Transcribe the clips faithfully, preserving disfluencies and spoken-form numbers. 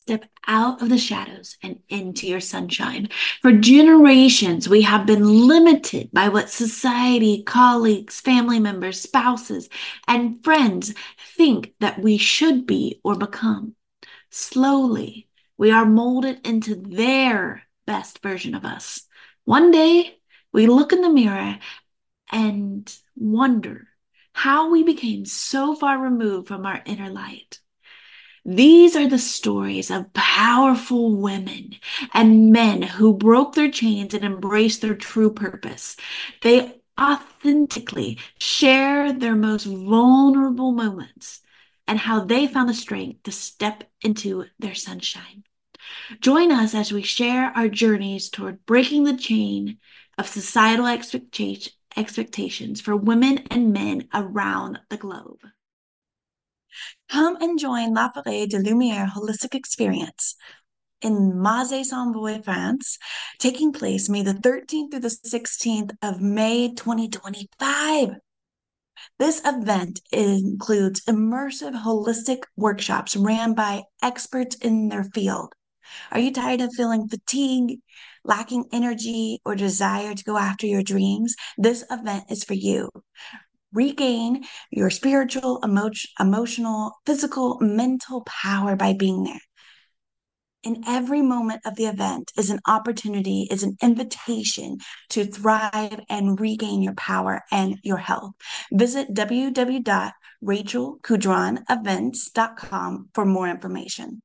Step out of the shadows and into your sunshine. For generations, we have been limited by what society, colleagues, family members, spouses, and friends think that we should be or become. Slowly, we are molded into their best version of us. One day, we look in the mirror and wonder how we became so far removed from our inner light. These are the stories of powerful women and men who broke their chains and embraced their true purpose. They authentically share their most vulnerable moments and how they found the strength to step into their sunshine. Join us as we share our journeys toward breaking the chain of societal expectation, expectations for women and men around the globe. Come and join La Forêt de Lumière Holistic Experience in Mazé-Saint-Voix, France, taking place May the thirteenth through the sixteenth of May twenty twenty-five. This event includes immersive holistic workshops ran by experts in their field. Are you tired of feeling fatigue, lacking energy, or desire to go after your dreams? This event is for you. Regain your spiritual, emo- emotional, physical, mental power by being there. And every moment of the event is an opportunity, is an invitation to thrive and regain your power and your health. Visit w w w dot rachel coudron events dot com for more information.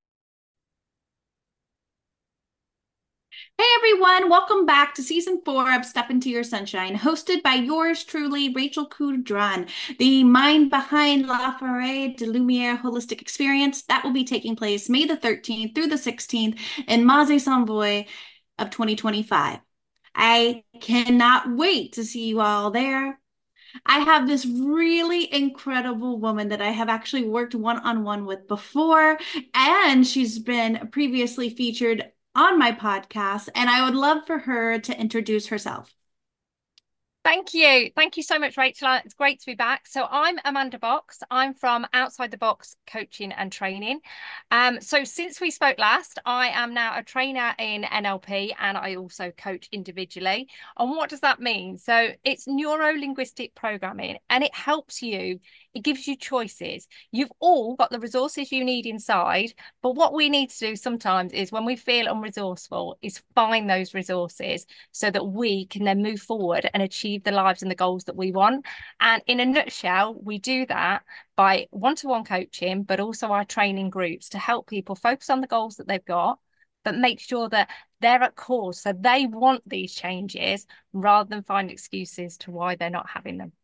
Hey everyone, welcome back to season four of Step Into Your Sunshine, hosted by yours truly, Rachel Coudron, the mind behind La Forêt de Lumière Holistic Experience that will be taking place May the thirteenth through the sixteenth in Mazé-Saint-Voix of twenty twenty-five. I cannot wait to see you all there. I have this really incredible woman that I have actually worked one-on-one with before, and she's been previously featured on my podcast, and I would love for her to introduce herself. Thank you. Thank you so much, Rachel. It's great to be back. So I'm Amanda Box. I'm from Outside the Box Coaching and Training. Um, so since we spoke last, I am now a trainer in N L P and I also coach individually. And what does that mean? So it's neuro-linguistic programming and it helps you. It gives you choices. You've all got the resources you need inside, but what we need to do sometimes is when we feel unresourceful is find those resources so that we can then move forward and achieve the lives and the goals that we want. And in a nutshell, we do that by one-to-one coaching, but also our training groups to help people focus on the goals that they've got, but make sure that they're at course. So they want these changes rather than find excuses to why they're not having them.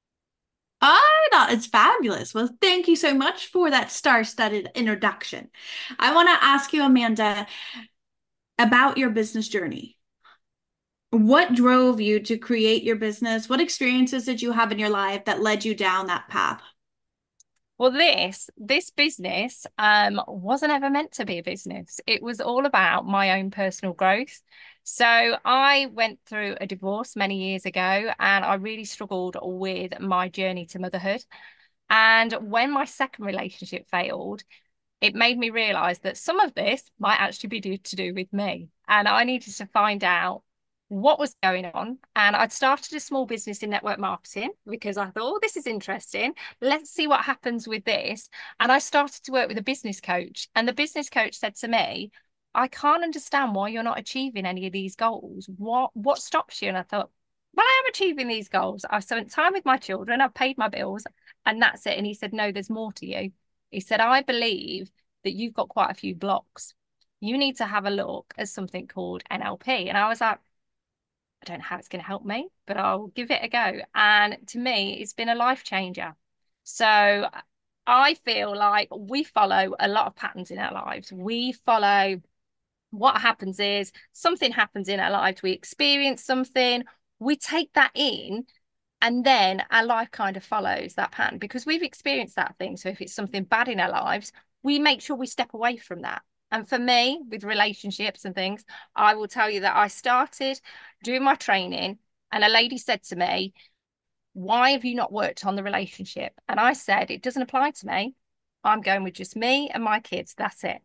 I thought it's fabulous. Well, thank you so much for that star-studded introduction. I want to ask you, Amanda, about your business journey. What drove you to create your business? What experiences did you have in your life that led you down that path? Well, this this business um wasn't ever meant to be a business. It was all about my own personal growth. So I went through a divorce many years ago and I really struggled with my journey to motherhood. And when my second relationship failed, it made me realize that some of this might actually be due to do with me. And I needed to find out what was going on. And I'd started a small business in network marketing because I thought, oh, this is interesting. Let's see what happens with this. And I started to work with a business coach. And the business coach said to me, I can't understand why you're not achieving any of these goals. What what stops you? And I thought, well, I am achieving these goals. I've spent time with my children, I've paid my bills, and that's it. And he said, no, there's more to you. He said, I believe that you've got quite a few blocks. You need to have a look at something called N L P. And I was like, I don't know how it's going to help me, but I'll give it a go. And to me, it's been a life changer. So I feel like we follow a lot of patterns in our lives. We follow what happens is something happens in our lives, we experience something, we take that in, and then our life kind of follows that pattern because we've experienced that thing. So if it's something bad in our lives, we make sure we step away from that. And for me, with relationships and things, I will tell you that I started doing my training and a lady said to me, why have you not worked on the relationship? And I said, it doesn't apply to me. I'm going with just me and my kids. That's it.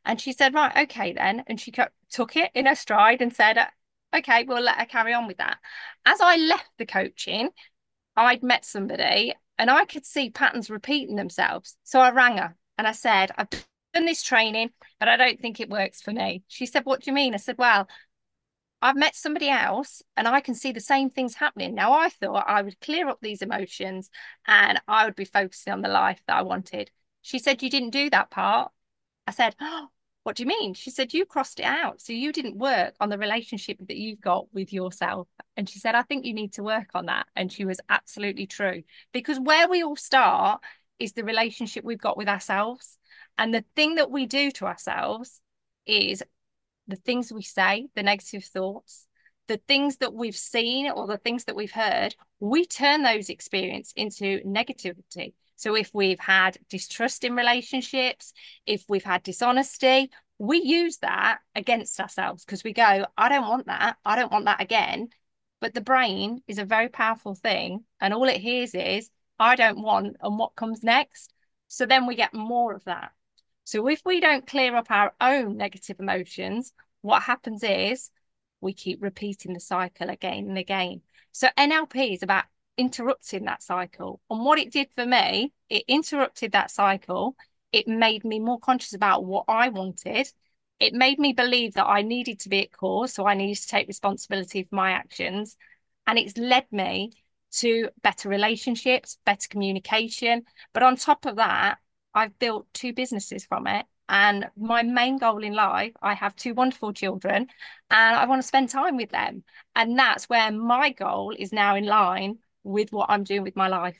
And she said, right, okay then. And she took it in her stride and said, okay, we'll let her carry on with that. As I left the coaching, I'd met somebody and I could see patterns repeating themselves. So I rang her and I said, I've done this training, but I don't think it works for me. She said, what do you mean? I said, well, I've met somebody else and I can see the same things happening. Now, I thought I would clear up these emotions and I would be focusing on the life that I wanted. She said, you didn't do that part. I said, oh, what do you mean? She said, you crossed it out. So you didn't work on the relationship that you've got with yourself. And she said, I think you need to work on that. And she was absolutely true. Because where we all start is the relationship we've got with ourselves. And the thing that we do to ourselves is the things we say, the negative thoughts, the things that we've seen or the things that we've heard, we turn those experiences into negativity. So if we've had distrust in relationships, if we've had dishonesty, we use that against ourselves because we go, I don't want that. I don't want that again. But the brain is a very powerful thing. And all it hears is, I don't want, and what comes next? So then we get more of that. So if we don't clear up our own negative emotions, what happens is we keep repeating the cycle again and again. So N L P is about interrupting that cycle. And what it did for me, it interrupted that cycle. It made me more conscious about what I wanted. It made me believe that I needed to be at cause, so I needed to take responsibility for my actions. And it's led me to better relationships, better communication. But on top of that, I've built two businesses from it. And my main goal in life, I have two wonderful children and I want to spend time with them. And that's where my goal is now in line with what I'm doing with my life.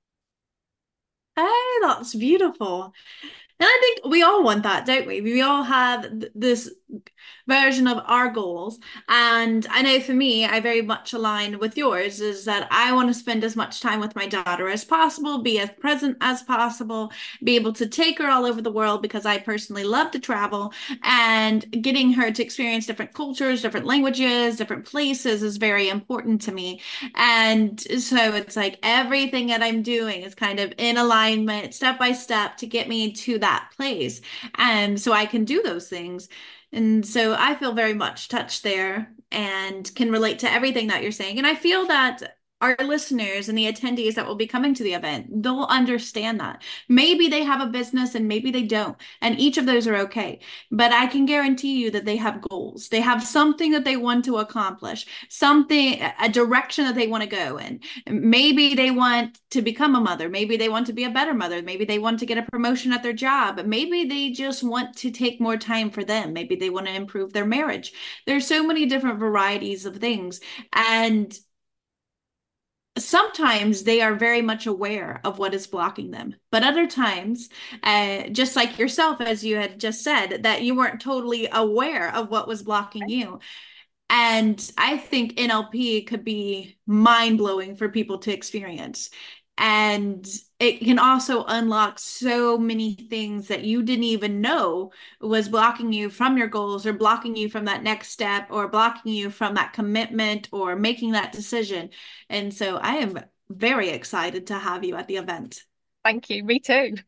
Hey, that's beautiful. And I think we all want that, don't we? We all have th- this version of our goals. And I know for me, I very much align with yours, is that I want to spend as much time with my daughter as possible, be as present as possible, be able to take her all over the world because I personally love to travel. And getting her to experience different cultures, different languages, different places is very important to me. And so it's like everything that I'm doing is kind of in alignment, step by step, to get me to that place. And so I can do those things. And so I feel very much touched there and can relate to everything that you're saying. And I feel that our listeners and the attendees that will be coming to the event, they'll understand that. Maybe they have a business and maybe they don't. And each of those are okay. But I can guarantee you that they have goals. They have something that they want to accomplish, something, a direction that they want to go in. Maybe they want to become a mother. Maybe they want to be a better mother. Maybe they want to get a promotion at their job. Maybe they just want to take more time for them. Maybe they want to improve their marriage. There's so many different varieties of things. And sometimes they are very much aware of what is blocking them. But other times, uh, just like yourself, as you had just said, that you weren't totally aware of what was blocking you. And I think N L P could be mind-blowing for people to experience. And it can also unlock so many things that you didn't even know was blocking you from your goals or blocking you from that next step or blocking you from that commitment or making that decision. And so I am very excited to have you at the event. Thank you. Me too.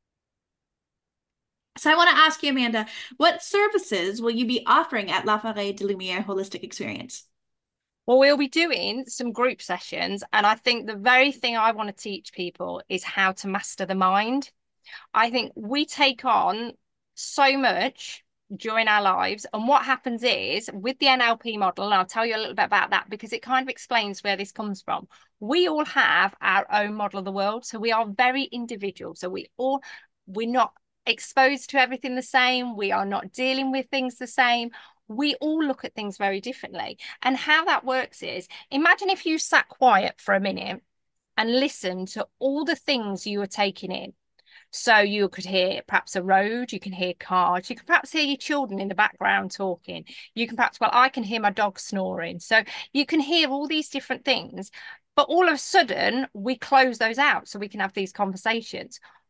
So I want to ask you, Amanda, what services will you be offering at La Forêt de Lumière Holistic Experience? Well, we'll be doing some group sessions. And I think the very thing I want to teach people is how to master the mind. I think we take on so much during our lives. And what happens is with the N L P model, and I'll tell you a little bit about that because it kind of explains where this comes from. We all have our own model of the world. So we are very individual. So we all, we're not exposed to everything the same. We are not dealing with things the same. We all look at things very differently. And how that works is, imagine if you sat quiet for a minute and listened to all the things you were taking in. So you could hear perhaps a road, you can hear cars, you can perhaps hear your children in the background talking. You can perhaps, well, I can hear my dog snoring. So you can hear all these different things, but all of a sudden we close those out so we can have these conversations.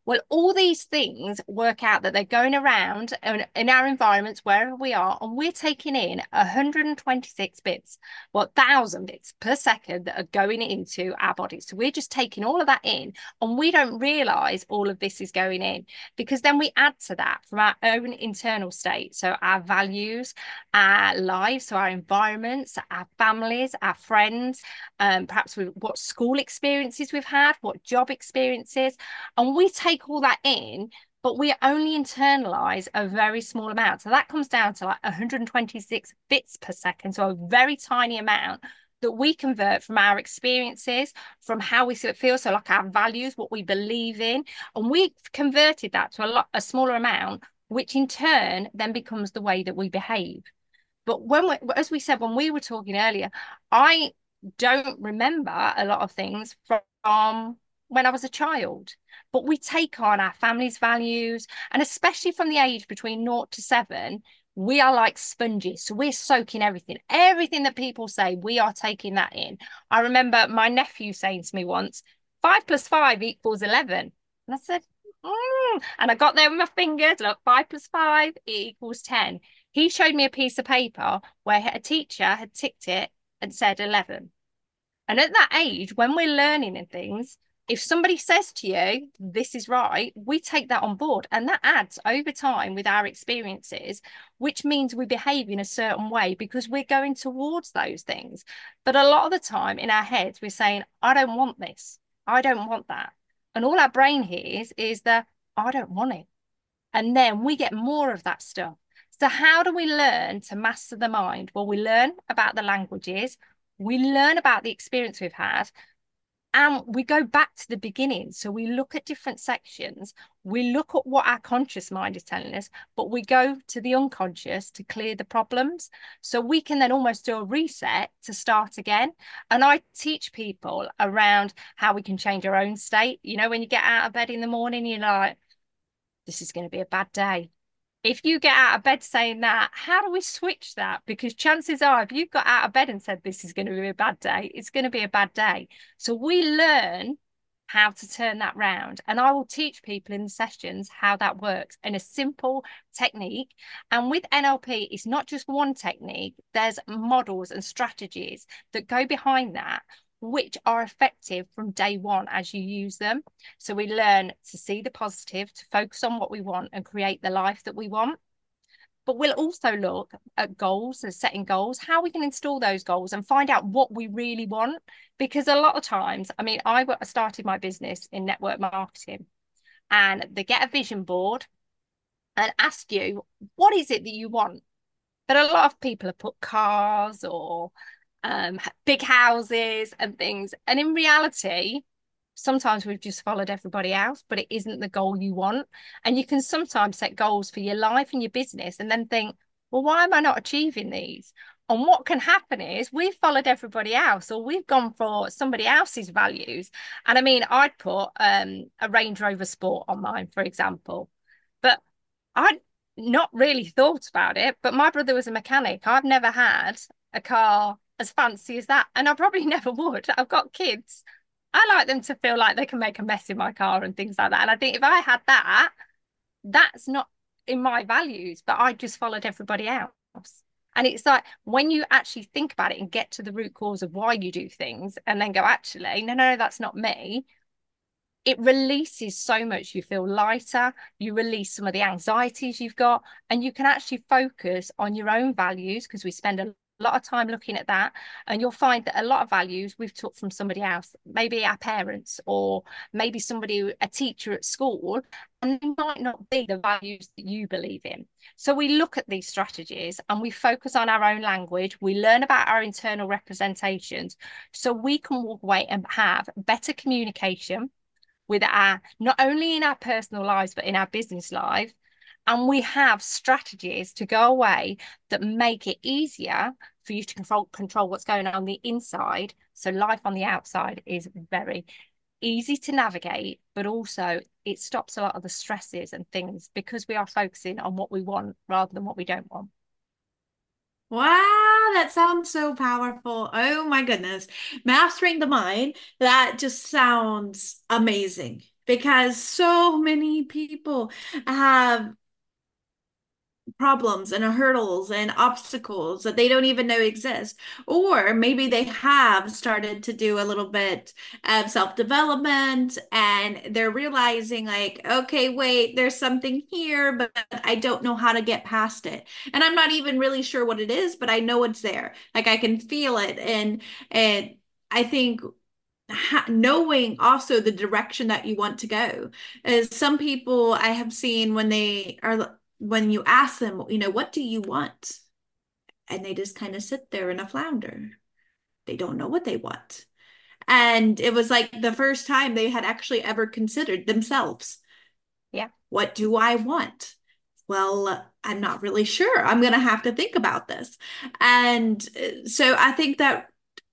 Well, all these things work out that they're going around in, in our environments, wherever we are, and we're taking in one hundred twenty-six bits, well, one thousand bits per second that are going into our bodies. So we're just taking all of that in, and we don't realize all of this is going in, because then we add to that from our own internal state. So our values, our lives, so our environments, our families, our friends, um, perhaps with what school experiences we've had, what job experiences, and we take all that in, but we only internalize a very small amount. So that comes down to like one hundred twenty-six bits per second. So a very tiny amount that we convert from our experiences, from how we feel, so like our values, what we believe in, and we've converted that to a lot, a smaller amount, which in turn then becomes the way that we behave. But when we, as we said, when we were talking earlier, I don't remember a lot of things from when I was a child, but we take on our family's values, and especially from the age between naught to seven, we are like sponges. So we're soaking everything, everything that people say, we are taking that in. I remember my nephew saying to me once, five plus five equals eleven. And I said, mm. And I got there with my fingers, look, five plus five equals ten. He showed me a piece of paper where a teacher had ticked it and said eleven. And at that age, when we're learning and things, if somebody says to you, this is right, we take that on board. And that adds over time with our experiences, which means we behave in a certain way because we're going towards those things. But a lot of the time in our heads, we're saying, I don't want this. I don't want that. And all our brain hears is the, I don't want it. And then we get more of that stuff. So how do we learn to master the mind? Well, we learn about the languages, we learn about the experience we've had, and we go back to the beginning. So we look at different sections, we look at what our conscious mind is telling us, but we go to the unconscious to clear the problems. So we can then almost do a reset to start again. And I teach people around how we can change our own state. You know, when you get out of bed in the morning, you're like, this is going to be a bad day. If you get out of bed saying that, how do we switch that? Because chances are, if you've got out of bed and said this is going to be a bad day, it's going to be a bad day. So we learn how to turn that round. And I will teach people in the sessions how that works in a simple technique. And with N L P, it's not just one technique, there's models and strategies that go behind that, which are effective from day one as you use them. So we learn to see the positive, to focus on what we want and create the life that we want. But we'll also look at goals and setting goals, how we can install those goals and find out what we really want. Because a lot of times, I mean, I started my business in network marketing, and they get a vision board and ask you, what is it that you want? But a lot of people have put cars or um, big houses and things. And in reality, sometimes we've just followed everybody else, but it isn't the goal you want. And you can sometimes set goals for your life and your business and then think, well, why am I not achieving these? And what can happen is we've followed everybody else, or we've gone for somebody else's values. And I mean, I'd put um, a Range Rover Sport on mine, for example, but I'd not really thought about it. But my brother was a mechanic. I've never had a car as fancy as that, and I probably never would. I've got kids. I like them to feel like they can make a mess in my car and things like that. And I think if I had that, that's not in my values, but I just followed everybody else. And it's like when you actually think about it and get to the root cause of why you do things and then go, actually, no, no, that's not me. It releases so much. You feel lighter, you release some of the anxieties you've got, and you can actually focus on your own values, because we spend a lot of time looking at that, and you'll find that a lot of values we've took from somebody else, maybe our parents, or maybe somebody, a teacher at school, and they might not be the values that you believe in. So we look at these strategies and we focus on our own language, we learn about our internal representations, so we can walk away and have better communication with our, not only in our personal lives, but in our business life. And we have strategies to go away that make it easier for you to control, control what's going on, on the inside. So life on the outside is very easy to navigate, but also it stops a lot of the stresses and things because we are focusing on what we want rather than what we don't want. Wow, that sounds so powerful. Oh my goodness. Mastering the mind, that just sounds amazing. because so many people have problems and hurdles and obstacles that they don't even know exist. Or maybe they have started to do a little bit of self-development and they're realizing, like, okay, wait, there's something here, but I don't know how to get past it. And I'm not even really sure what it is, but I know it's there. Like I can feel it. And and I think ha- knowing also the direction that you want to go is some people I have seen when they are when you ask them, you know, what do you want? And they just kind of sit there in a flounder. They don't know what they want. And it was like the first time they had actually ever considered themselves. Yeah. What do I want? Well, I'm not really sure. I'm going to have to think about this. And uh, so I think that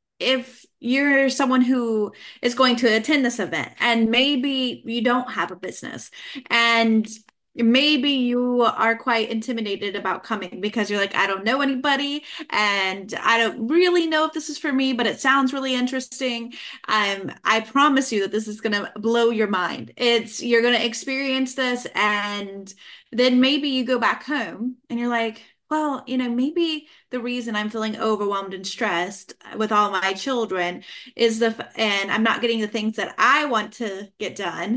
if you're someone who is going to attend this event and maybe you don't have a business and maybe you are quite intimidated about coming because you're like, I don't know anybody and I don't really know if this is for me, but it sounds really interesting. Um, I promise you that this is going to blow your mind. It's you're going to experience this and then maybe you go back home and you're like, well, you know, maybe the reason I'm feeling overwhelmed and stressed with all my children is the, and I'm not getting the things that I want to get done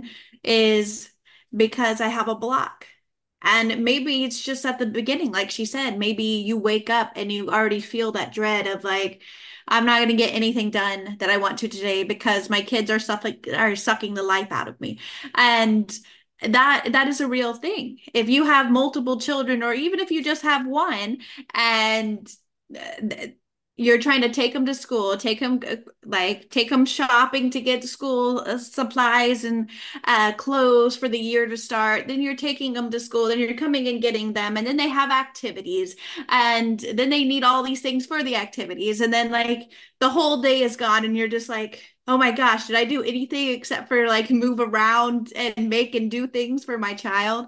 is because I have a block. And maybe it's just at the beginning, like she said, maybe you wake up and you already feel that dread of like, I'm not going to get anything done that I want to today because my kids are suffering, are sucking the life out of me. And that that is a real thing. If you have multiple children, or even if you just have one, and uh, you're trying to take them to school, take them like take them shopping to get school uh, supplies and uh, clothes for the year to start. Then you're taking them to school, then you're coming and getting them, and then they have activities, and then they need all these things for the activities, and then like the whole day is gone, and you're just like, oh my gosh, did I do anything except for like move around and make and do things for my child?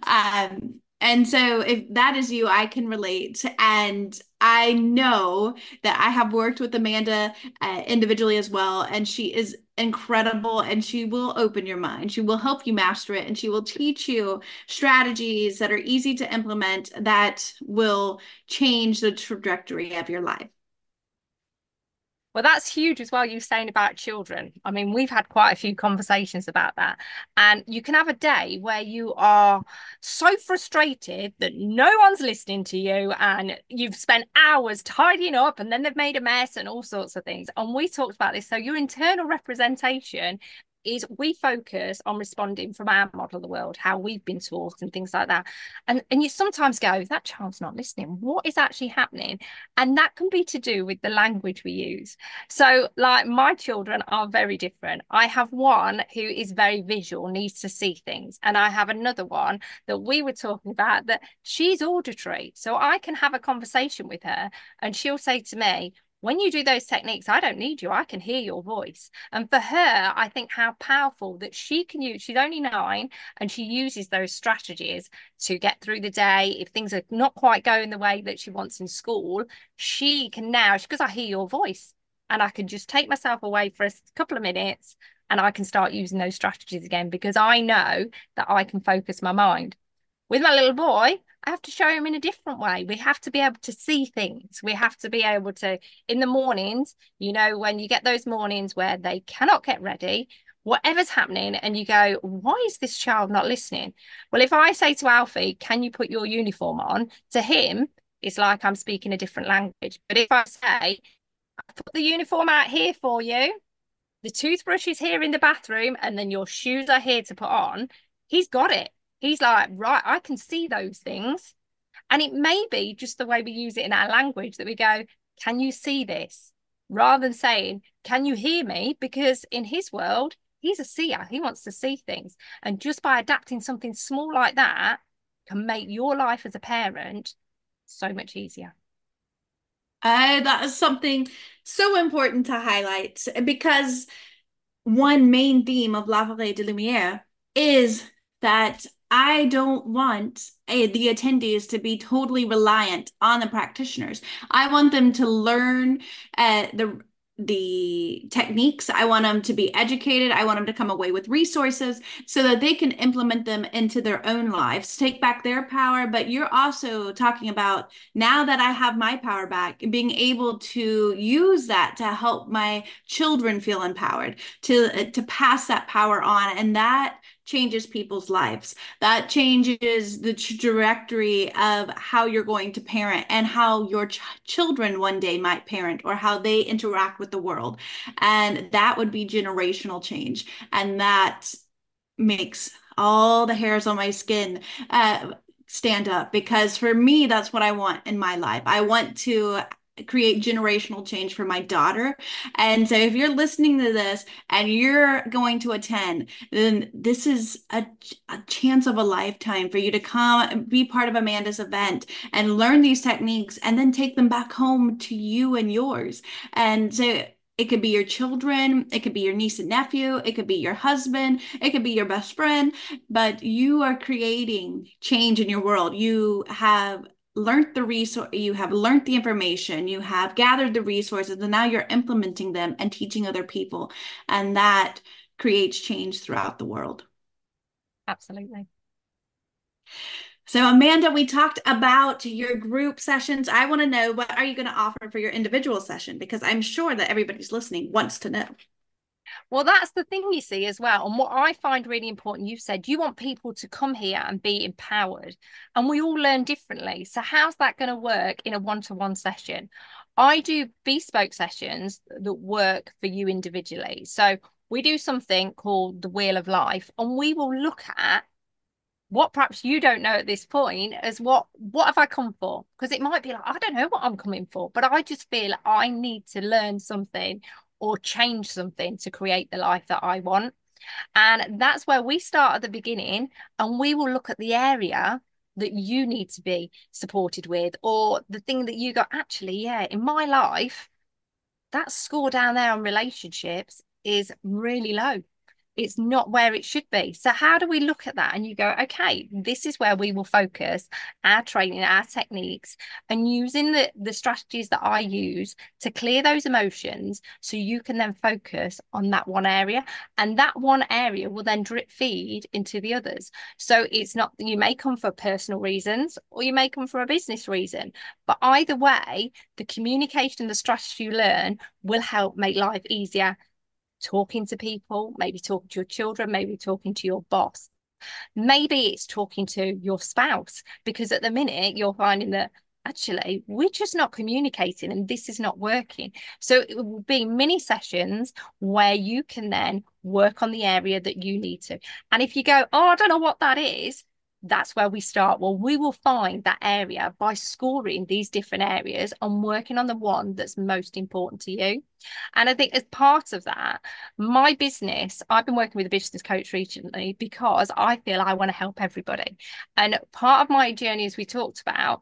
Um, and so if that is you, I can relate. And I know that I have worked with Amanda uh, individually as well, and she is incredible and she will open your mind. She will help you master it and she will teach you strategies that are easy to implement that will change the trajectory of your life. Well, that's huge as well, you saying about children. I mean, we've had quite a few conversations about that. And you can have a day where you are so frustrated that no one's listening to you and you've spent hours tidying up and then they've made a mess and all sorts of things. And we talked about this. So your internal representation is we focus on responding from our model of the world, how we've been taught and things like that. And, and you sometimes go, that child's not listening. What is actually happening? And that can be to do with the language we use. So, like, my children are very different. I have one who is very visual, needs to see things. And I have another one that we were talking about that she's auditory. So I can have a conversation with her and she'll say to me, when you do those techniques, I don't need you. I can hear your voice. And for her, I think how powerful that she can use. She's only nine and she uses those strategies to get through the day. If things are not quite going the way that she wants in school, she can now, because I hear your voice and I can just take myself away for a couple of minutes and I can start using those strategies again because I know that I can focus my mind. With my little boy, I have to show him in a different way. We have to be able to see things. We have to be able to, in the mornings, you know, when you get those mornings where they cannot get ready, whatever's happening, and you go, why is this child not listening? Well, if I say to Alfie, can you put your uniform on? To him, it's like I'm speaking a different language. But if I say, put the uniform out here for you, the toothbrush is here in the bathroom, and then your shoes are here to put on, he's got it. He's like, right, I can see those things. And it may be just the way we use it in our language that we go, can you see this? Rather than saying, can you hear me? Because in his world, he's a seer. He wants to see things. And just by adapting something small like that can make your life as a parent so much easier. Uh, that is something so important to highlight because one main theme of La Forêt de Lumière is that I don't want uh, the attendees to be totally reliant on the practitioners. I want them to learn uh, the the techniques. I want them to be educated. I want them to come away with resources so that they can implement them into their own lives, take back their power. But you're also talking about, now that I have my power back, being able to use that to help my children feel empowered, to to pass that power on, and that changes people's lives. That changes the trajectory of how you're going to parent and how your ch- children one day might parent, or how they interact with the world. And that would be generational change. And that makes all the hairs on my skin uh, stand up, because for me, that's what I want in my life. I want to create generational change for my daughter. And so if you're listening to this and you're going to attend, then this is a, a chance of a lifetime for you to come and be part of Amanda's event and learn these techniques, and then take them back home to you and yours. And so it could be your children, it could be your niece and nephew, it could be your husband, it could be your best friend, but you are creating change in your world. You have learned the resource, you have learned the information, you have gathered the resources, and now you're implementing them and teaching other people. And that creates change throughout the world. Absolutely. So Amanda, we talked about your group sessions. I want to know, what are you going to offer for your individual session? Because I'm sure that everybody's listening wants to know. Well, that's the thing, you see, as well. And what I find really important, you said you want people to come here and be empowered, and we all learn differently. So how's that going to work in a one-to-one session? I do bespoke sessions that work for you individually. So we do something called the Wheel of Life, and we will look at what perhaps you don't know at this point as what what have I come for? Because it might be like, I don't know what I'm coming for, but I just feel I need to learn something or change something to create the life that I want. And that's where we start at the beginning, and we will look at the area that you need to be supported with, or the thing that you go, actually, yeah, in my life, that score down there on relationships is really low. It's not where it should be. So how do we look at that? And you go, okay, this is where we will focus our training, our techniques, and using the, the strategies that I use to clear those emotions, so you can then focus on that one area. And that one area will then drip feed into the others. So it's not, you may come for personal reasons or you may come for a business reason. But either way, the communication, the strategy you learn will help make life easier, talking to people, maybe talking to your children, maybe talking to your boss. Maybe it's talking to your spouse, because at the minute you're finding that actually we're just not communicating and this is not working. So it will be mini sessions where you can then work on the area that you need to. And if you go, oh, I don't know what that is, that's where we start. Well, we will find that area by scoring these different areas and working on the one that's most important to you. And I think as part of that, my business, I've been working with a business coach recently because I feel I want to help everybody. And part of my journey, as we talked about,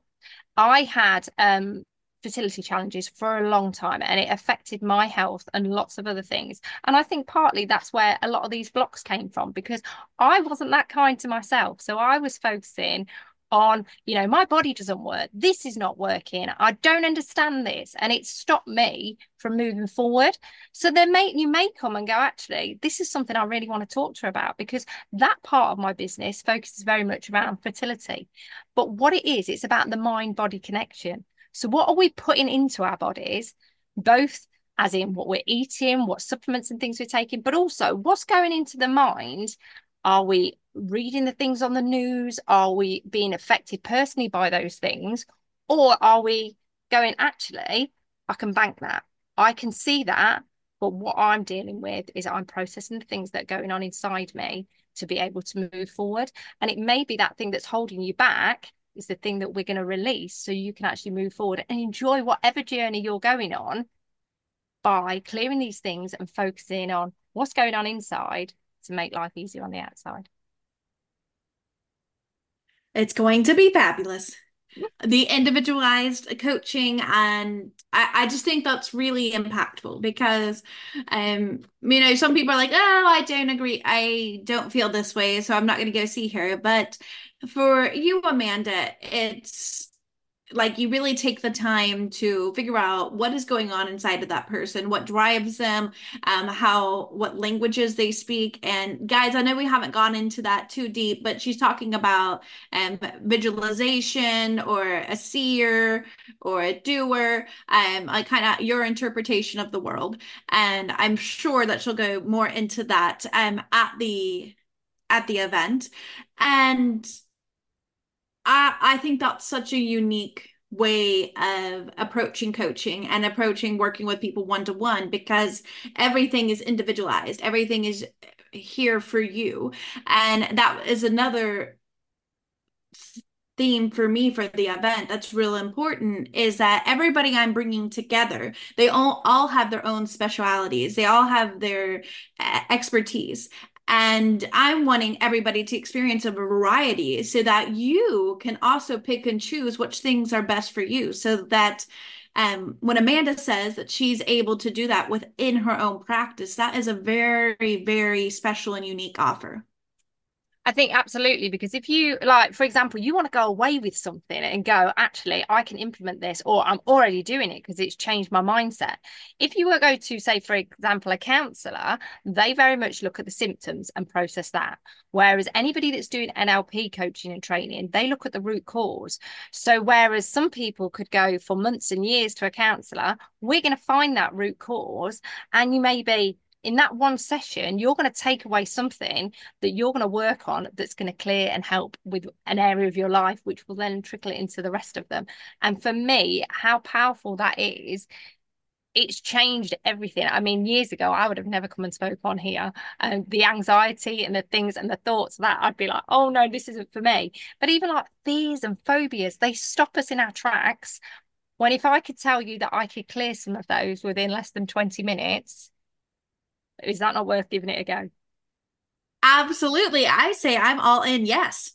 I had um, fertility challenges for a long time, and it affected my health and lots of other things. And I think partly that's where a lot of these blocks came from, because I wasn't that kind to myself. So I was focusing on, you know, my body doesn't work. This is not working. I don't understand this. And it stopped me from moving forward. So then may, you may come and go, actually, this is something I really want to talk to her about, because that part of my business focuses very much around fertility. But what it is, it's about the mind-body connection. So what are we putting into our bodies, both as in what we're eating, what supplements and things we're taking, but also what's going into the mind? Are we reading the things on the news? Are we being affected personally by those things? Or are we going, actually, I can bank that. I can see that. But what I'm dealing with is I'm processing the things that are going on inside me to be able to move forward. And it may be that thing that's holding you back is the thing that we're going to release, so you can actually move forward and enjoy whatever journey you're going on by clearing these things and focusing on what's going on inside to make life easier on the outside. It's going to be fabulous. The individualized coaching, and I, I just think that's really impactful, because um you know, some people are like, oh, I don't agree, I don't feel this way, so I'm not going to go see her. But for you, Amanda, it's like you really take the time to figure out what is going on inside of that person, what drives them, um, how, what languages they speak. And guys, I know we haven't gone into that too deep, but she's talking about um, visualization or a seer or a doer, um, like kind of your interpretation of the world. And I'm sure that she'll go more into that um, at the at the event. And I I think that's such a unique way of approaching coaching and approaching working with people one to one, because everything is individualized. Everything is here for you. And that is another theme for me for the event that's real important, is that everybody I'm bringing together, they all all have their own specialities. They all have their uh, expertise. And I'm wanting everybody to experience a variety so that you can also pick and choose which things are best for you. So that um, when Amanda says that she's able to do that within her own practice, that is a very, very special and unique offer. I think absolutely, because if you like, for example, you want to go away with something and go, actually, I can implement this, or I'm already doing it because it's changed my mindset. If you were go to, say, for example, a counselor, they very much look at the symptoms and process that. Whereas anybody that's doing N L P coaching and training, they look at the root cause. So whereas some people could go for months and years to a counselor, we're going to find that root cause, and you may be in that one session, you're going to take away something that you're going to work on that's going to clear and help with an area of your life, which will then trickle it into the rest of them. And for me, how powerful that is, it's changed everything. I mean, years ago, I would have never come and spoke on here. And the anxiety and the things and the thoughts that I'd be like, oh no, this isn't for me. But even like fears and phobias, they stop us in our tracks. When if I could tell you that I could clear some of those within less than twenty minutes, is that not worth giving it a go? Absolutely. I say I'm all in. Yes.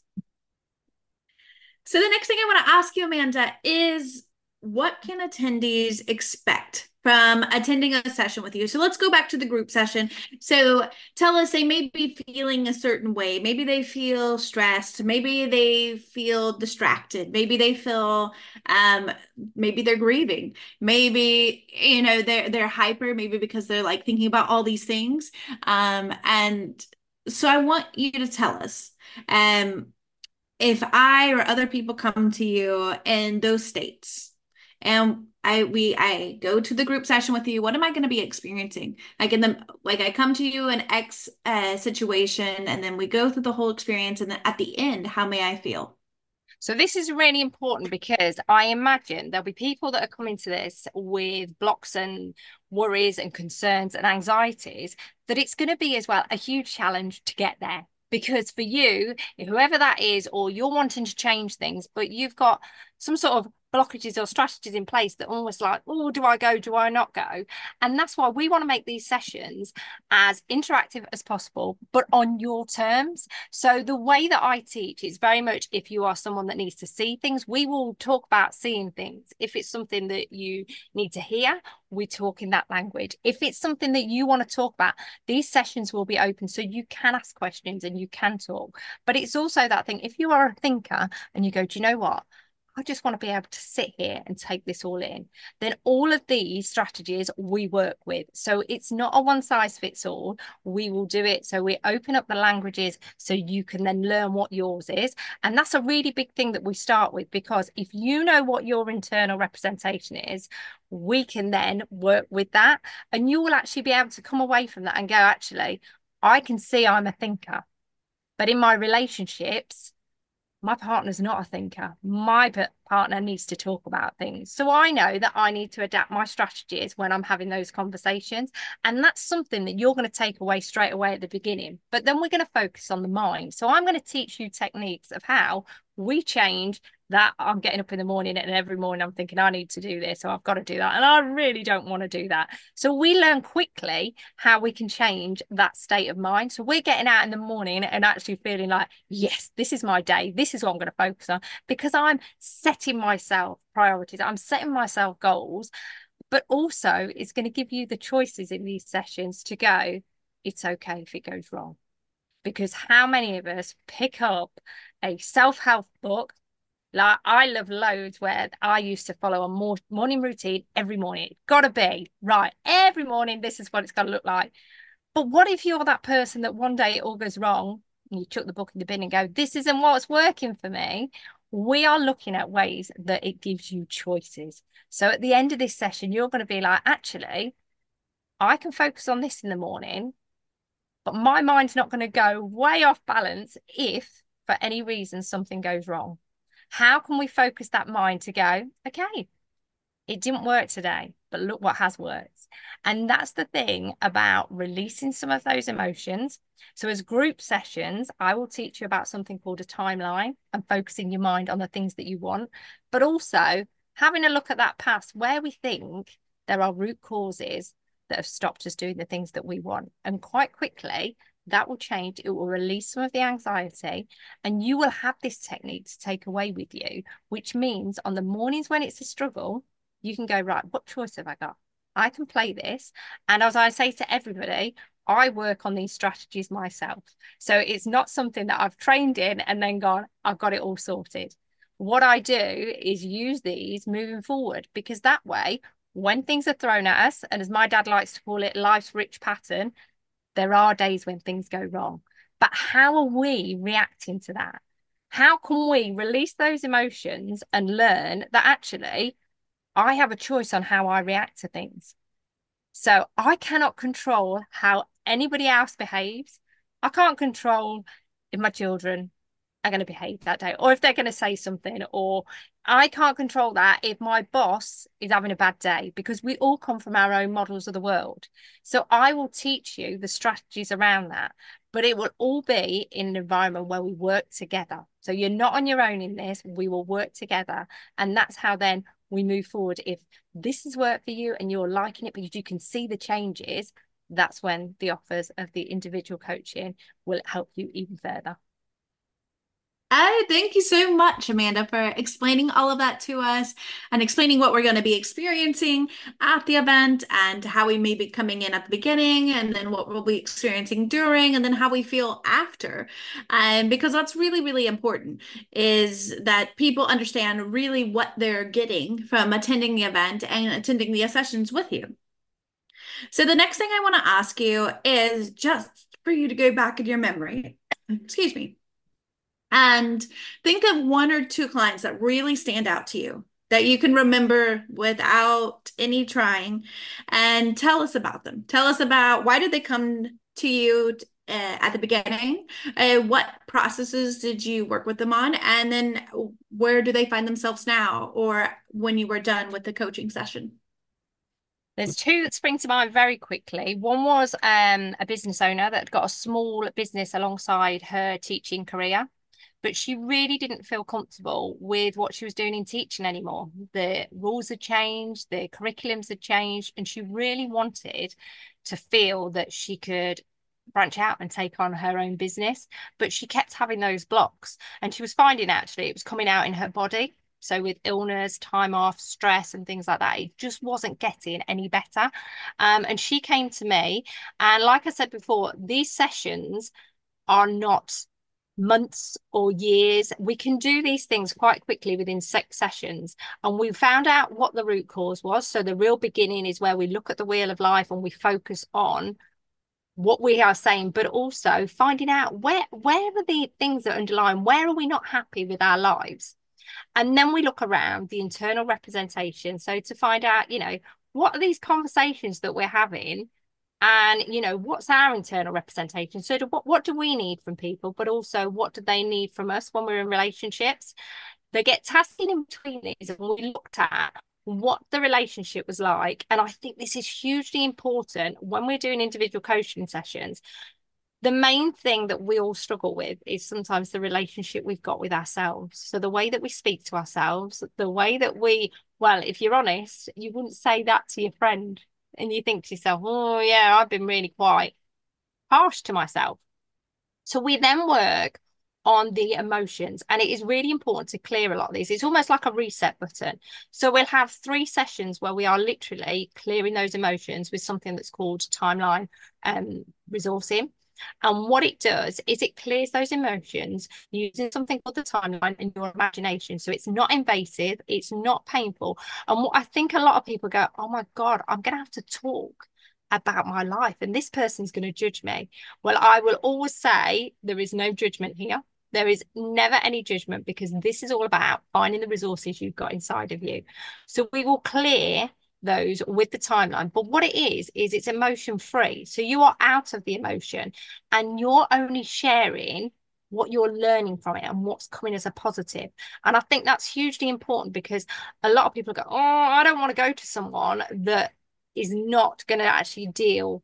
So the next thing I want to ask you, Amanda, is what can attendees expect from attending a session with you? So let's go back to the group session. So tell us, they may be feeling a certain way. Maybe they feel stressed. Maybe they feel distracted. Maybe they feel, um, maybe they're grieving. Maybe, you know, they're they're hyper, maybe because they're like thinking about all these things. Um, and so I want you to tell us, um, if I or other people come to you in those states, and I we I go to the group session with you, what am I going to be experiencing? Like in the like I come to you in X uh, situation, and then we go through the whole experience, and then at the end, how may I feel? So this is really important, because I imagine there'll be people that are coming to this with blocks and worries and concerns and anxieties, that it's going to be as well a huge challenge to get there. Because for you, whoever that is, or you're wanting to change things, but you've got some sort of blockages or strategies in place that almost like, oh, do I go? Do I not go? And that's why we want to make these sessions as interactive as possible, but on your terms. So the way that I teach is very much, if you are someone that needs to see things, we will talk about seeing things. If it's something that you need to hear, we talk in that language. If it's something that you want to talk about, these sessions will be open so you can ask questions and you can talk. But it's also that thing, if you are a thinker and you go, do you know what? I just want to be able to sit here and take this all in. Then all of these strategies we work with. So it's not a one size fits all. We will do it. So we open up the languages so you can then learn what yours is. And that's a really big thing that we start with, because if you know what your internal representation is, we can then work with that. And you will actually be able to come away from that and go, actually, I can see I'm a thinker. But in my relationships, my partner's not a thinker. My partner needs to talk about things. So I know that I need to adapt my strategies when I'm having those conversations. And that's something that you're going to take away straight away at the beginning. But then we're going to focus on the mind. So I'm going to teach you techniques of how we change that. I'm getting up in the morning, and every morning I'm thinking, I need to do this, or I've got to do that. And I really don't want to do that. So we learn quickly how we can change that state of mind. So we're getting out in the morning and actually feeling like, yes, this is my day. This is what I'm going to focus on, because I'm setting myself priorities. I'm setting myself goals, but also it's going to give you the choices in these sessions to go, it's okay if it goes wrong. Because how many of us pick up a self-help book, Like I love loads where I used to follow a more morning routine every morning. It's gotta be right. Every morning, this is what it's gotta look like. But what if you're that person that one day it all goes wrong and you chuck the book in the bin and go, this isn't what's working for me? We are looking at ways that it gives you choices. So at the end of this session, you're going to be like, actually, I can focus on this in the morning, but my mind's not going to go way off balance if for any reason something goes wrong. How can we focus that mind to go, okay, it didn't work today, but look what has worked. And that's the thing about releasing some of those emotions. So as group sessions, I will teach you about something called a timeline and focusing your mind on the things that you want, but also having a look at that past where we think there are root causes that have stopped us doing the things that we want. And quite quickly, that will change. It will release some of the anxiety, and you will have this technique to take away with you, which means on the mornings when it's a struggle, you can go, right, what choice have I got? I can play this. And as I say to everybody, I work on these strategies myself. So it's not something that I've trained in and then gone, I've got it all sorted. What I do is use these moving forward, because that way, when things are thrown at us, and as my dad likes to call it, life's rich pattern, there are days when things go wrong. But how are we reacting to that? How can we release those emotions and learn that actually I have a choice on how I react to things? So I cannot control how anybody else behaves. I can't control if my children are going to behave that day, or if they're going to say something, or I can't control that if my boss is having a bad day, because we all come from our own models of the world. So I will teach you the strategies around that, but it will all be in an environment where we work together. So you're not on your own in this. We will work together. And that's how then we move forward. If this has worked for you and you're liking it because you can see the changes, that's when the offers of the individual coaching will help you even further. Oh, thank you so much, Amanda, for explaining all of that to us and explaining what we're going to be experiencing at the event and how we may be coming in at the beginning and then what we'll be experiencing during and then how we feel after. Um, because that's really, really important, is that people understand really what they're getting from attending the event and attending the sessions with you. So the next thing I want to ask you is just for you to go back in your memory, excuse me, and think of one or two clients that really stand out to you that you can remember without any trying, and tell us about them. Tell us about why did they come to you uh, at the beginning? Uh, what processes did you work with them on? And then where do they find themselves now, or when you were done with the coaching session? There's two that spring to mind very quickly. One was um, a business owner that got a small business alongside her teaching career, but she really didn't feel comfortable with what she was doing in teaching anymore. The rules had changed, the curriculums had changed, and she really wanted to feel that she could branch out and take on her own business, but she kept having those blocks, and she was finding actually it was coming out in her body. So with illness, time off, stress and things like that, it just wasn't getting any better. Um, and she came to me, and like I said before, these sessions are not months or years. We can do these things quite quickly within six sessions. And we found out what the root cause was. So the real beginning is where we look at the wheel of life and we focus on what we are saying, but also finding out where where are the things that underline, where are we not happy with our lives? And then we look around the internal representation. So to find out, you know, what are these conversations that we're having? And, you know, what's our internal representation? So do, what, what do we need from people? But also, what do they need from us when we're in relationships? They get tasked in between these, and we looked at what the relationship was like. And I think this is hugely important when we're doing individual coaching sessions. The main thing that we all struggle with is sometimes the relationship we've got with ourselves. So the way that we speak to ourselves, the way that we, well, if you're honest, you wouldn't say that to your friend. And you think to yourself, oh, yeah, I've been really quite harsh to myself. So we then work on the emotions, and it is really important to clear a lot of these. It's almost like a reset button. So we'll have three sessions where we are literally clearing those emotions with something that's called timeline um, resourcing. And what it does is it clears those emotions using something called the timeline and your imagination. So it's not invasive, it's not painful. And what I think a lot of people go, oh my God, I'm going to have to talk about my life and this person's going to judge me. Well, I will always say there is no judgment here. There is never any judgment because this is all about finding the resources you've got inside of you. So we will clear those with the timeline. But what it is, is it's emotion free. So you are out of the emotion and you're only sharing what you're learning from it and what's coming as a positive. And I think that's hugely important because a lot of people go, oh, I don't want to go to someone that is not going to actually deal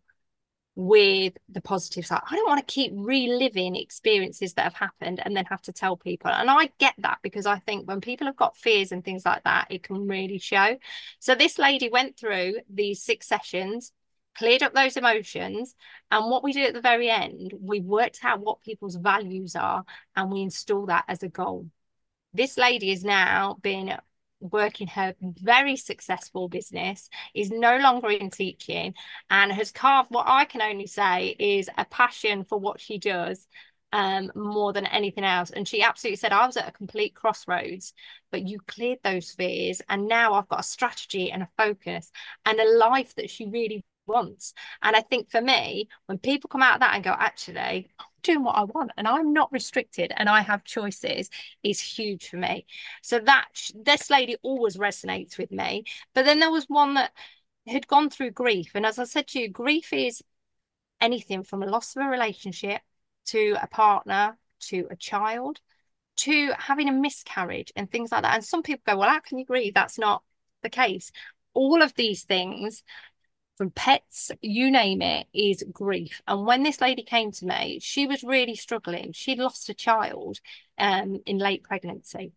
with the positive side. I don't want to keep reliving experiences that have happened and then have to tell people. And I get that because I think when people have got fears and things like that, it can really show. So this lady went through these six sessions, cleared up those emotions. And what we did at the very end, we worked out what people's values are and we install that as a goal. This lady is now been working her very successful business, is no longer in teaching, and has carved what I can only say is a passion for what she does um, more than anything else. And she absolutely said, I was at a complete crossroads, but you cleared those fears. And now I've got a strategy and a focus and a life that she really wants. And I think for me, when people come out of that and go, actually, I'm doing what I want and I'm not restricted and I have choices, is huge for me. So that this lady always resonates with me. But then there was one that had gone through grief. And as I said to you, grief is anything from a loss of a relationship to a partner, to a child, to having a miscarriage and things like that. And some people go, well, how can you grieve? That's not the case. All of these things, from pets, you name it, is grief. And when this lady came to me, she was really struggling. She'd lost a child um, in late pregnancy.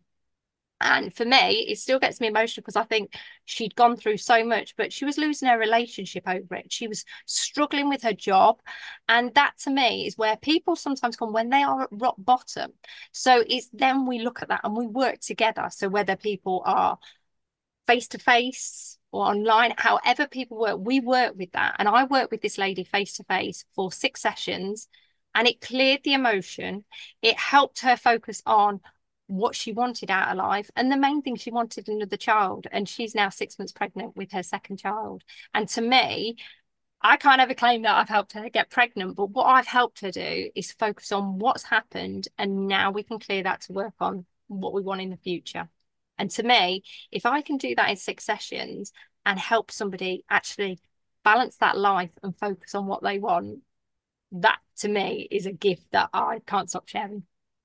And for me, it still gets me emotional because I think she'd gone through so much, but she was losing her relationship over it. She was struggling with her job. And that to me is where people sometimes come when they are at rock bottom. So it's then we look at that and we work together. So whether people are face to face or online, however people work, we work with that. And I worked with this lady face to face for six sessions and it cleared the emotion. It helped her focus on what she wanted out of life. And the main thing, she wanted another child. And she's now six months pregnant with her second child. And to me, I can't ever claim that I've helped her get pregnant, but what I've helped her do is focus on what's happened. And now we can clear that to work on what we want in the future. And to me, if I can do that in six sessions and help somebody actually balance that life and focus on what they want, that to me is a gift that I can't stop sharing.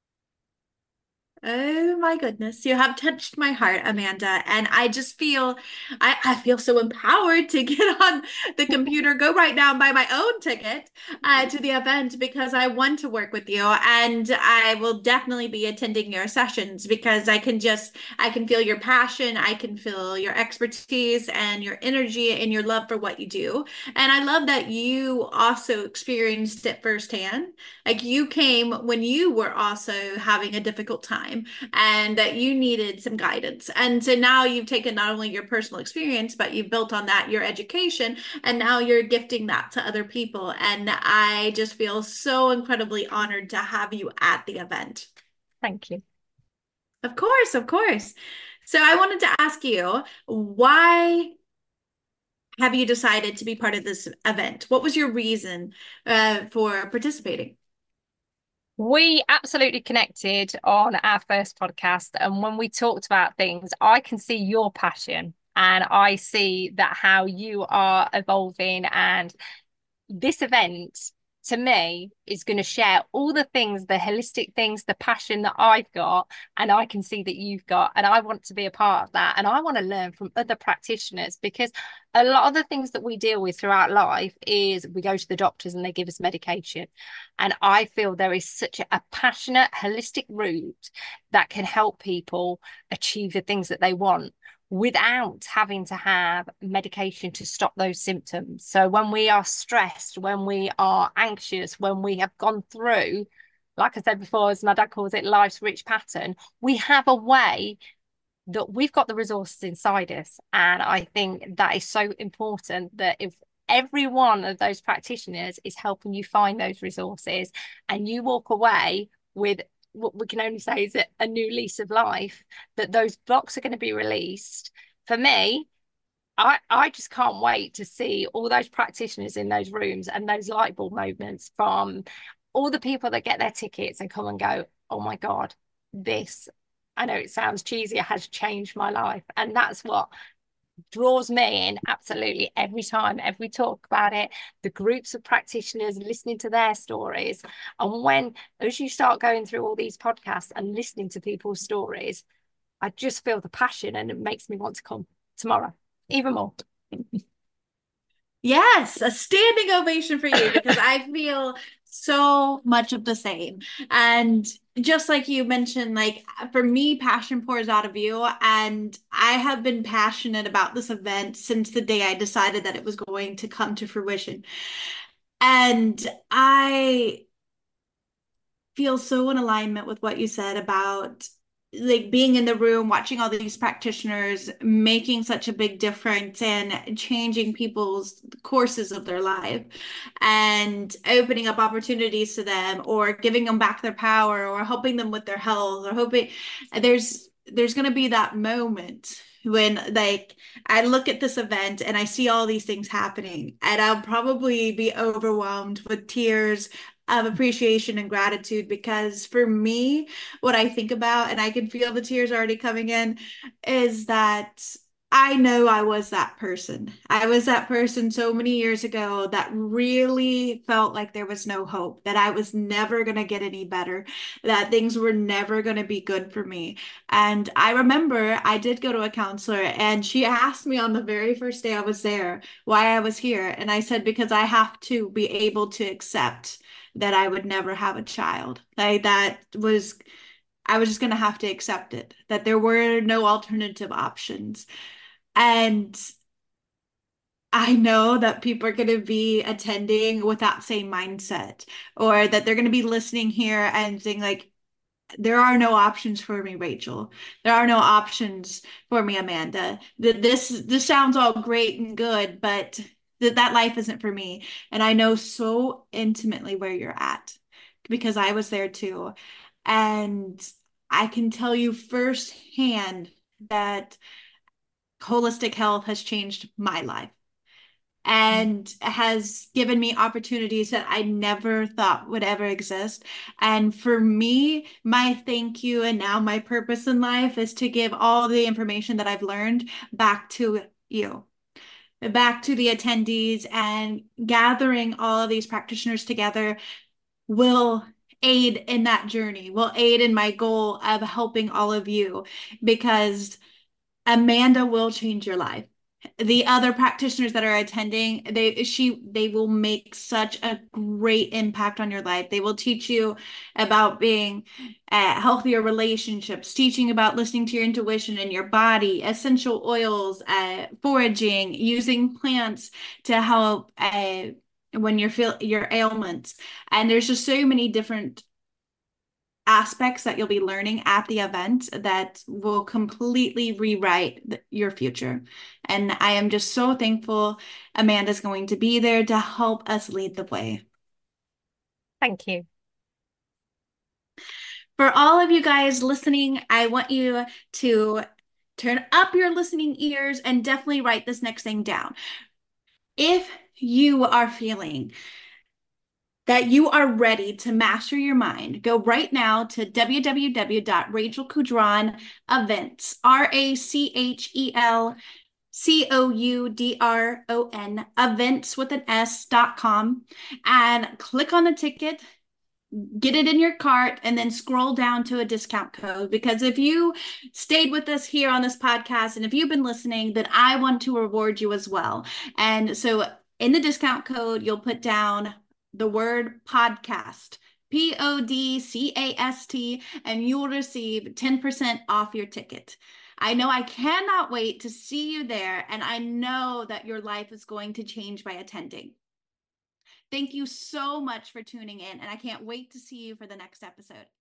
Oh my goodness, you have touched my heart, Amanda. And I just feel, I, I feel so empowered to get on the computer, go right now and buy my own ticket uh, to the event because I want to work with you. And I will definitely be attending your sessions because I can just, I can feel your passion. I can feel your expertise and your energy and your love for what you do. And I love that you also experienced it firsthand. Like you came when you were also having a difficult time and that you needed some guidance. And so now you've taken not only your personal experience, but you've built on that your education, and now you're gifting that to other people. And I just feel so incredibly honored to have you at the event. Thank you. Of course, of course. So I wanted to ask you, why have you decided to be part of this event? What was your reason uh, for participating? We absolutely connected on our first podcast. And when we talked about things, I can see your passion and I see that how you are evolving. And this event to me is going to share all the things, the holistic things, the passion that I've got, and I can see that you've got, and I want to be a part of that. And I want to learn from other practitioners because a lot of the things that we deal with throughout life is we go to the doctors and they give us medication. And I feel there is such a, a passionate, holistic route that can help people achieve the things that they want without having to have medication to stop those symptoms. So when we are stressed, when we are anxious, when we have gone through, like I said before, as my dad calls it, life's rich pattern, we have a way that we've got the resources inside us. And I think that is so important that if every one of those practitioners is helping you find those resources, and you walk away with what we can only say is a new lease of life, that those blocks are going to be released. For me, I, I just can't wait to see all those practitioners in those rooms and those light bulb moments from all the people that get their tickets and come and go, oh my God, this, I know it sounds cheesy, has changed my life. And that's what draws me in absolutely every time, every talk about it, the groups of practitioners, listening to their stories. And when, as you start going through all these podcasts and listening to people's stories, I just feel the passion, and it makes me want to come tomorrow even more. Yes, a standing ovation for you, because I feel so much of the same. And just like you mentioned, like for me, passion pours out of you. And I have been passionate about this event since the day I decided that it was going to come to fruition. And I feel so in alignment with what you said about like being in the room, watching all these practitioners making such a big difference and changing people's courses of their life and opening up opportunities to them, or giving them back their power, or helping them with their health, or hoping there's there's going to be that moment when like I look at this event and I see all these things happening, and I'll probably be overwhelmed with tears of appreciation and gratitude, because for me, what I think about, and I can feel the tears already coming in, is that I know I was that person. I was that person so many years ago that really felt like there was no hope, that I was never going to get any better, that things were never going to be good for me. And I remember I did go to a counselor, and she asked me on the very first day I was there why I was here. And I said, because I have to be able to accept that I would never have a child. Like that was, I was just going to have to accept it, that there were no alternative options. And I know that people are going to be attending with that same mindset, or that they're going to be listening here and saying, like, there are no options for me, Rachel. There are no options for me, Amanda. This this sounds all great and good, but that that life isn't for me. And I know so intimately where you're at, because I was there too. And I can tell you firsthand that holistic health has changed my life and has given me opportunities that I never thought would ever exist. And for me, my thank you and now my purpose in life is to give all the information that I've learned back to you, back to the attendees, and gathering all of these practitioners together will aid in that journey, will aid in my goal of helping all of you, because Amanda will change your life. The other practitioners that are attending, they she they will make such a great impact on your life. They will teach you about being uh, healthier relationships, teaching about listening to your intuition and your body, essential oils, uh, foraging, using plants to help uh, when you're feel your ailments. And there's just so many different aspects that you'll be learning at the event that will completely rewrite the, your future. And I am just so thankful Amanda's going to be there to help us lead the way. Thank you. For all of you guys listening, I want you to turn up your listening ears and definitely write this next thing down. If you are feeling that you are ready to master your mind, go right now to w w w dot rachel coudron events, R A C H E L C O U D R O N, events with an S dot com, and click on the ticket, get it in your cart, and then scroll down to a discount code. Because if you stayed with us here on this podcast and if you've been listening, then I want to reward you as well. And so in the discount code, you'll put down the word podcast, P O D C A S T, and you will receive ten percent off your ticket. I know I cannot wait to see you there, and I know that your life is going to change by attending. Thank you so much for tuning in, and I can't wait to see you for the next episode.